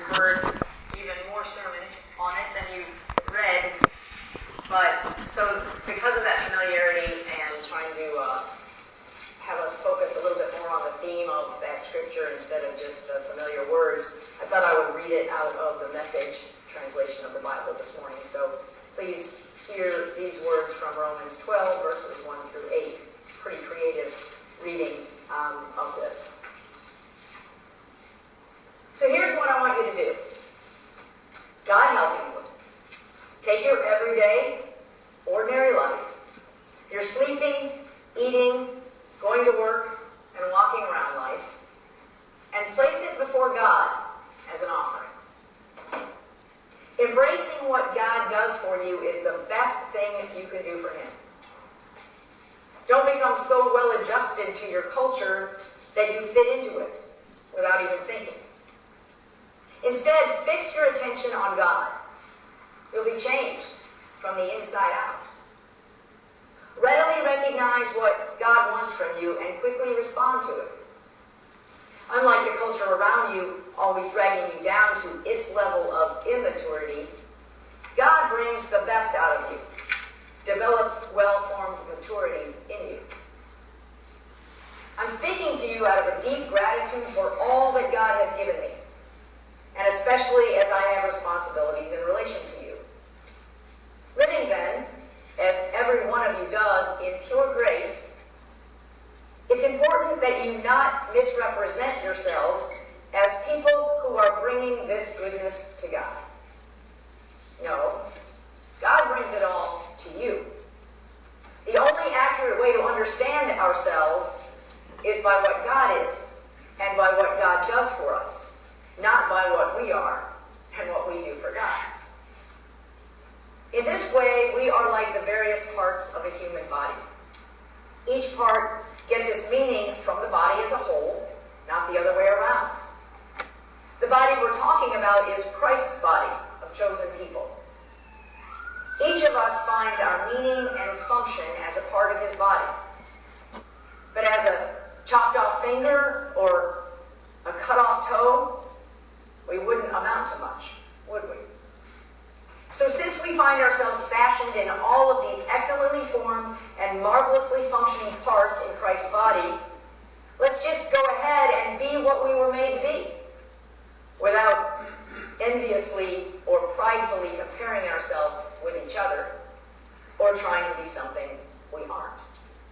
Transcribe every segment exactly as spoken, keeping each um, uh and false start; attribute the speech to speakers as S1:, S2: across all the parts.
S1: heard even more sermons on it than you read. But so because of that familiarity and trying to uh, have us focus a little bit more on the theme of that scripture instead of just the familiar words, I thought I would read it out of the Message translation of the Bible this morning. So please hear these words from Romans twelve, verses one through eight. It's pretty creative reading um, of this. So here's what I want you to do. God helping you. Take your everyday, ordinary life. You're sleeping, eating, going to work, and walking around life, and place it before God as an offering. Embracing what God does for you is the best thing you can do for Him. Don't become so well adjusted to your culture that you fit into it without even thinking. Instead, fix your attention on God. You'll be changed from the inside out. Readily recognize what God wants from you and quickly respond to it. Unlike the culture around you always dragging you down to its level of immaturity, God brings the best out of you, develops well-formed maturity in you. I'm speaking to you out of a deep gratitude for all that God has given me, and especially as I have responsibilities in relation to you. Living then, as every one of you does, in pure grace, it's important that you not misrepresent yourselves as people who are bringing this goodness to God. No, God brings it all to you. The only accurate way to understand ourselves is by what God is and by what God does for us, not by what we are and what we do for God. In this way, we are like the various parts of a human body. Each part gets its meaning from the body as a whole, not the other way around. The body we're talking about is Christ's body of chosen people. Each of us finds our meaning and function as a part of His body. But as a chopped off finger or a cut off toe, we wouldn't amount to much, would we? So since we find ourselves fashioned in all of these excellently formed and marvelously functioning parts in Christ's body, let's just go ahead and be what we were made to be, without enviously or pridefully comparing ourselves with each other or trying to be something we aren't.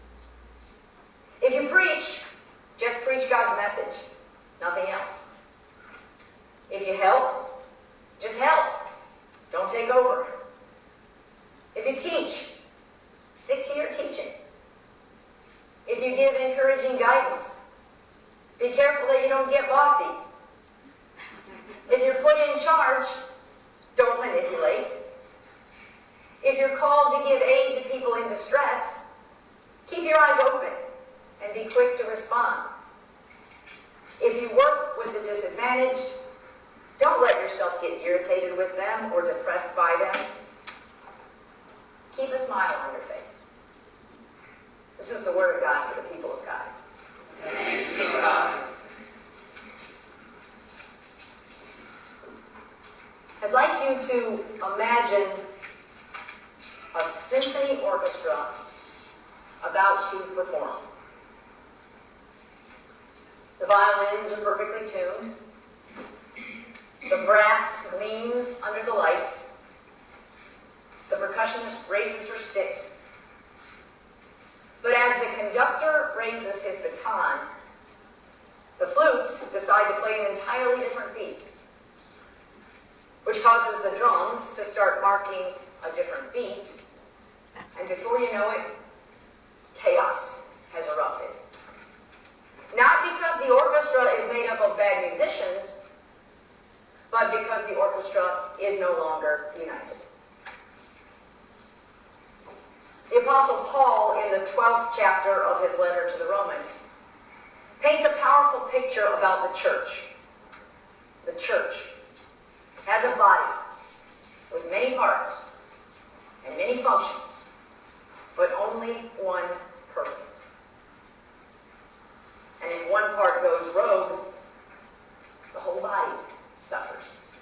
S1: If you preach, just preach God's message, nothing else. If you help, just help. Don't take over. If you teach, stick to your teaching. If you give encouraging guidance, be careful that you don't get bossy. If you're put in charge, don't manipulate. If you're called to give aid to people in distress, keep your eyes open and be quick to respond. If you work with the disadvantaged, don't let yourself get irritated with them or depressed by them. Keep a smile on your face. This is the word of God for the people of God.
S2: Thanks be to God.
S1: I'd like you to imagine a symphony orchestra about to perform. The violins are perfectly tuned. The brass gleams under the lights. The percussionist raises her sticks. But as the conductor raises his baton, the flutes decide to play an entirely different beat, which causes the drums to start marking a different beat, and before you know it, chaos has erupted. Not because the orchestra is made up of bad musicians, but because the orchestra is no longer united. The Apostle Paul, in the twelfth chapter of his letter to the Romans, paints a powerful picture about the church. The church has a body with many parts and many functions, but only one purpose. And if one part goes rogue, the whole body suffers.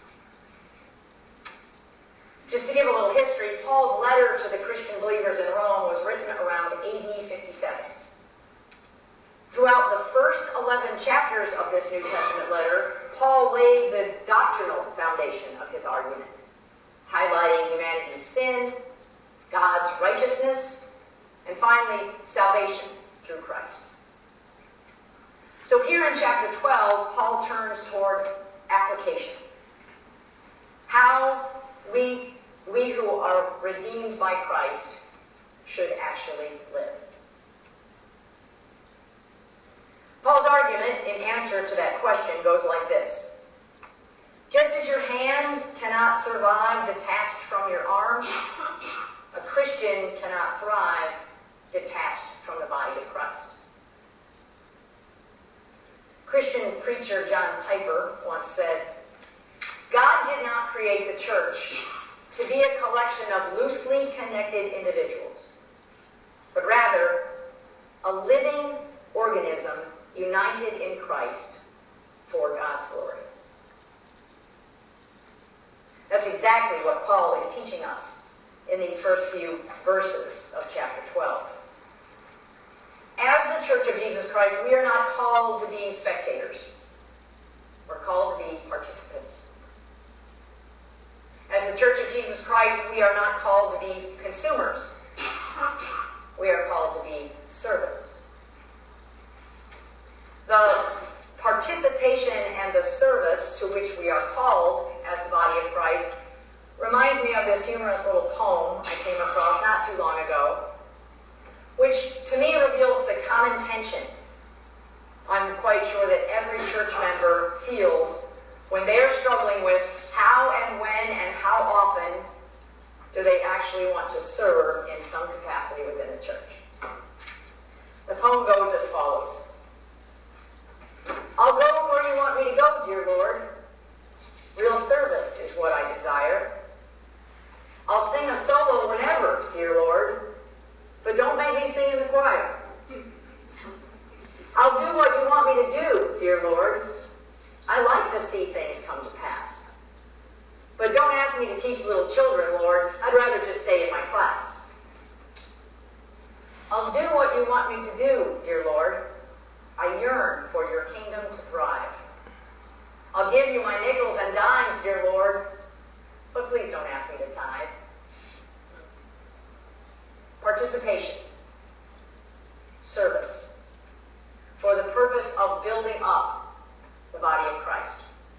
S1: century, Paul's letter to the Christian believers in Rome was written around A D fifty-seven. Throughout the first eleven chapters of this New Testament letter, Paul laid the doctrinal foundation of his argument, highlighting humanity's sin, God's righteousness, and finally, salvation through Christ. So here in chapter twelve, Paul turns toward application. How we, we who are redeemed by Christ should actually live. Paul's argument in answer to that question goes like this. Just as your hand cannot survive detached from your arm, a Christian cannot thrive detached from the body of Christ. Christian preacher John Piper once said, God did not create the church to be a collection of loosely connected individuals, but rather a living organism united in Christ for God's glory. That's exactly what Paul is teaching us in these first few verses of chapter twelve. As the Church of Jesus Christ, we are not called to be spectators. We're called to be participants. As the Church of Jesus Christ, we are not called to be consumers. We are called to be servants. The participation and the service to which we are called as the body of Christ reminds me of this humorous little poem I came across not too long ago, which to me reveals the common tension I'm quite sure that every church member feels when they are struggling with how and when and how often do they actually want to serve in some capacity within the church. The poem goes as follows. I'll go where you want me to go, dear Lord. Real service is what I desire. I'll sing a solo whenever, dear Lord, but don't make me sing in the choir. I'll do what you want me to do, dear Lord. I like to see things come to pass. But don't ask me to teach little children, Lord. I'd rather just stay in my class. I'll do what you want me to do, dear Lord. I yearn for your kingdom to thrive. I'll give you my nickels and dimes, dear Lord, but please don't ask me to tithe. Participation. Service. For the purpose of building up the body of Christ.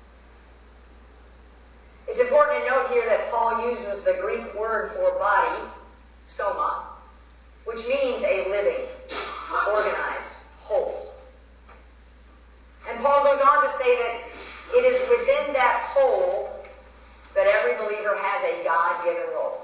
S1: It's important to note here that Paul uses the Greek word for body, soma, which means a living, organized whole. And Paul goes on to say that it is within that whole that every believer has a God-given role.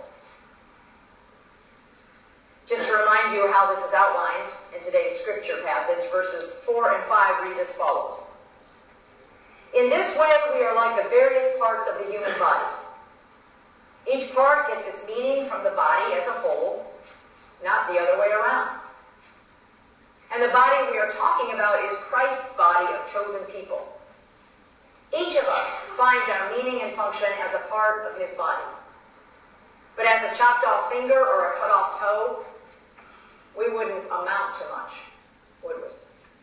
S1: Just to remind you how this is outlined in today's scripture passage, verses four and five read as follows. In this way, we are like the various parts of the human body. Each part gets its meaning from the body as a whole, not the other way around. And the body we are talking about is Christ's body of chosen people. Each of us finds our meaning and function as a part of his body. But as a chopped off finger or a cut off toe, we wouldn't amount to much, would we?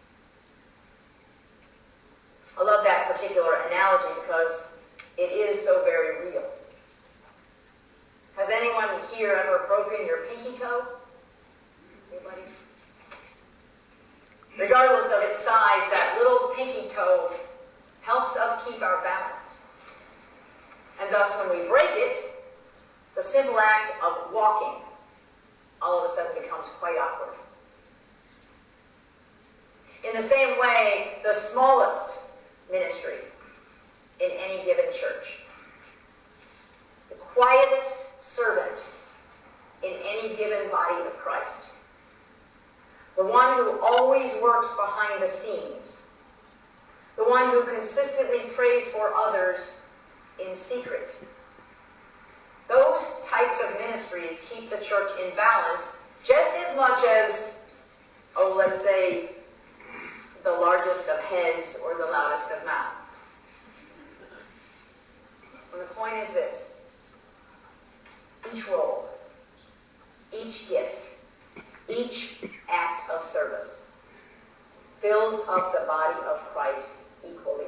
S1: I love that particular analogy because it is so very real. Has anyone here ever broken your pinky toe? Anybody? Regardless of its size, that little pinky toe helps us keep our balance. And thus, when we break it, the simple act of walking all of a sudden becomes quite awkward. In the same way, the smallest ministry in any given church, the quietest servant in any given body of Christ, the one who always works behind the scenes, the one who consistently prays for others in secret. Those types of ministries keep the church in balance just as much as, oh, let's say, the largest of heads or the loudest of mouths. And the point is this. each role, each gift, each act of service builds up the body of Christ equally.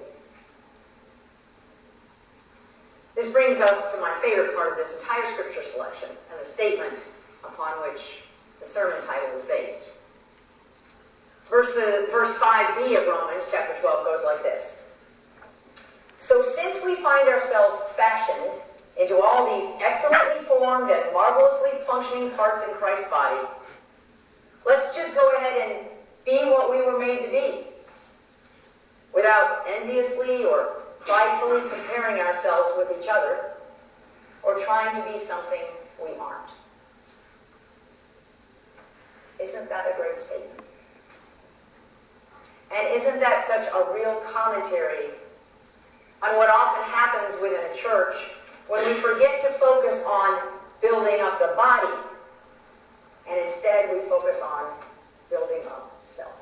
S1: This brings us to my favorite part of this entire scripture selection and the statement upon which the sermon title is based. Verse, uh, verse five b of Romans chapter twelve goes like this. So since we find ourselves fashioned into all these excellently formed and marvelously functioning parts in Christ's body, let's just go ahead and be what we were made to be, without enviously or pridefully comparing ourselves with each other or trying to be something we aren't. Isn't that a great statement? And isn't that such a real commentary on what often happens within a church when we forget to focus on building up the body and instead we focus on building up self?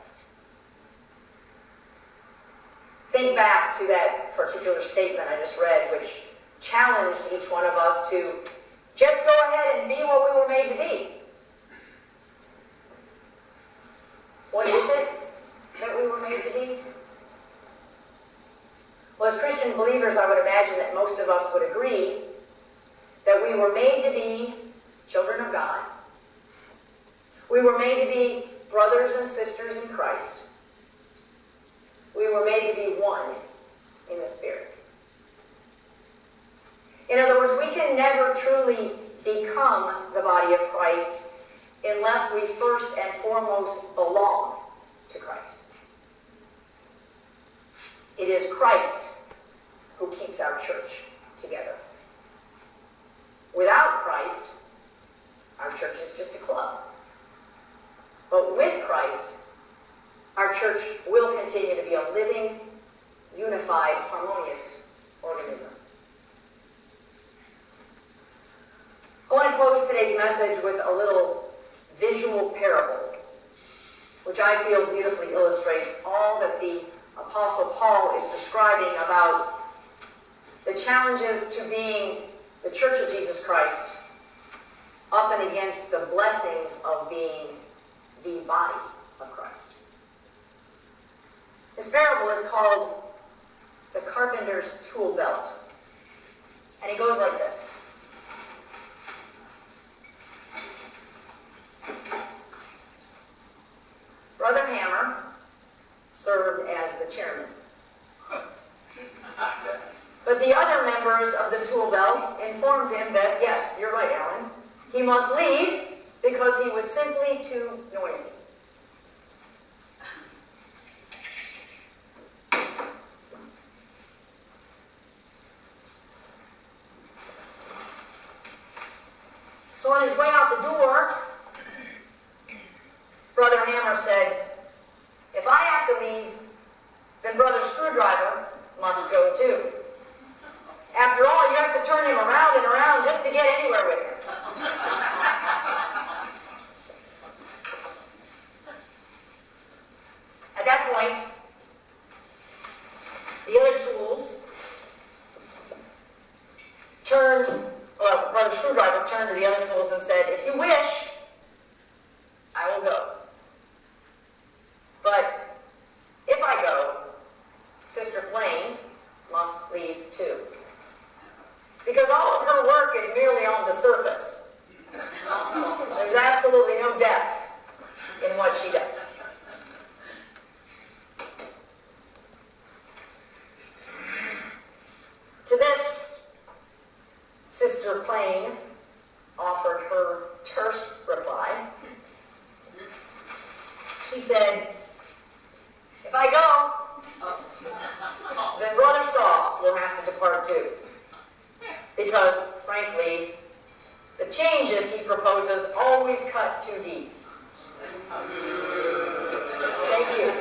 S1: Think back to that particular statement I just read, which challenged each one of us to just go ahead and be what we were made to be. What is it that we were made to be? Well, as Christian believers, I would imagine that most of us would agree that we were made to be children of God. We were made to be brothers and sisters in Christ. We were made to be one in the Spirit. In other words, we can never truly become the body of Christ unless we first and foremost belong to Christ. It is Christ who keeps our church together. Without Christ, our church is just a club. But with Christ, our church will continue to be a living, unified, harmonious organism. I want to close today's message with a little visual parable, which I feel beautifully illustrates all that the Apostle Paul is describing about the challenges to being the Church of Jesus Christ up and against the blessings of being the body of Christ. This parable is called the carpenter's tool belt. And it goes like this. Brother Hammer served as the chairman. But the other members of the tool belt informed him that, yes, you're right, Alan, he must leave because he was simply too noisy. So on his way out the door, Brother Hammer said, if I have to leave, then Brother Screwdriver must go too. After all, you have to turn him around and around just to get anywhere with him. At that point, the other tools turned, well, Brother Screwdriver turned to the other tools and said, if you wish, I will go. But if I go, Sister Plain must leave too. Because all of her work is merely on the surface. There's absolutely no depth in what she does. To this, Sister Plain offered her terse reply. She said, if I go, then Brother Saul will have to depart too. Because, frankly, the changes he proposes always cut too deep. Thank you.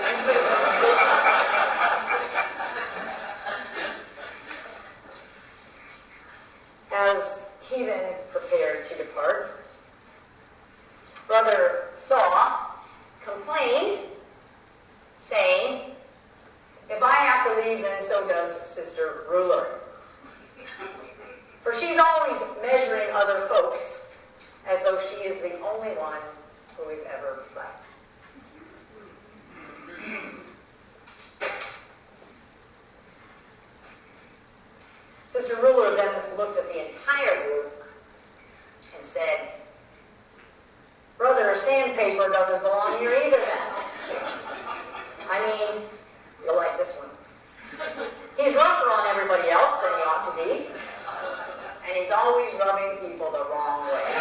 S1: As he then prepared to depart, Brother Saul complained, saying, if I have to leave, then so does Sister Ruler. For she's always measuring other folks as though she is the only one who is ever right. Sister Ruler then looked at the entire group and said, "Brother Sandpaper doesn't belong here either then. I mean, you'll like this one. He's rougher on everybody else than he ought to be, and he's always rubbing people the wrong way."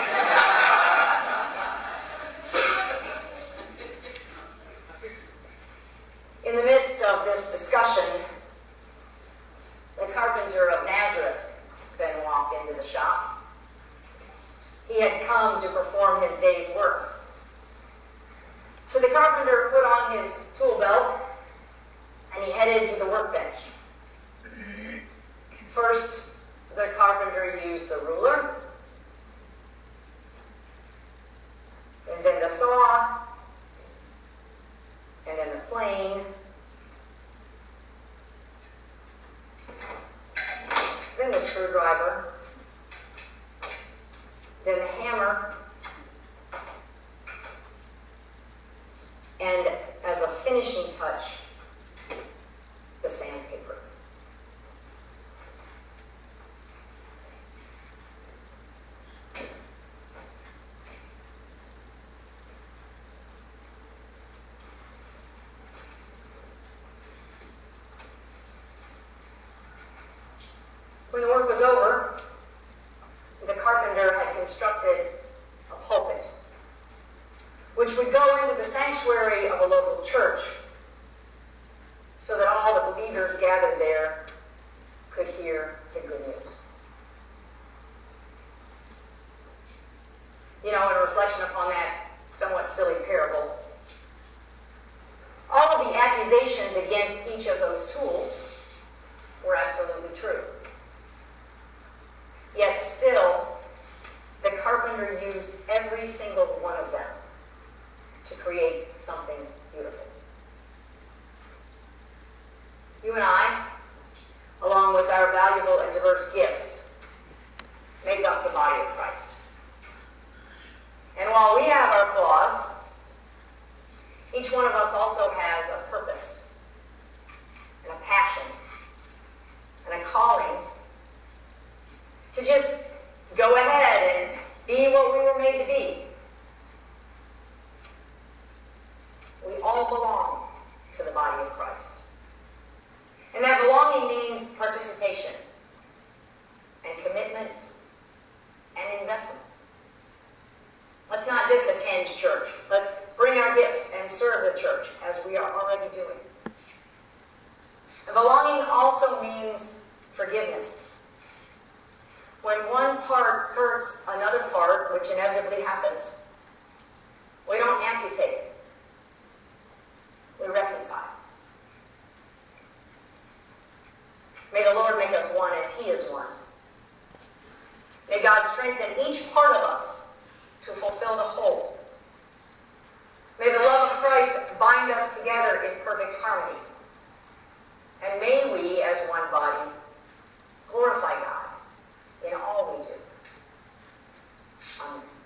S1: In the midst of this discussion, the carpenter of Nazareth then walked into the shop. He had come to perform his day's work. So the carpenter put on his tool belt and he headed to the workbench. First, the carpenter used the ruler, and then the saw, and then the plane, then the screwdriver, then the hammer, and as a finishing touch, the sandpaper. When the work was over, the carpenter had constructed a pulpit, which would go into the sanctuary of a local church, so that all the believers gathered there could hear the good news. You know, in reflection upon that somewhat silly parable, all of the accusations against each of those tools were absolutely true. Yet still, the carpenter used every single one of them to create something beautiful. You and I, along with our valuable and diverse gifts, make up the body of Christ. And while we have our flaws, each one of us also has a purpose, and a passion, and a calling to just go ahead and be what we were made to be. We all belong to the body of Christ. And that belonging means participation and commitment and investment. Let's not just attend church. Let's bring our gifts and serve the church as we are already doing. And belonging also means forgiveness. When one part hurts another part, which inevitably happens, we don't amputate. We reconcile. May the Lord make us one as He is one. May God strengthen each part of us to fulfill the whole. May the love of Christ bind us together in perfect harmony. And may we, as one body, glorify God in all we do. Amen.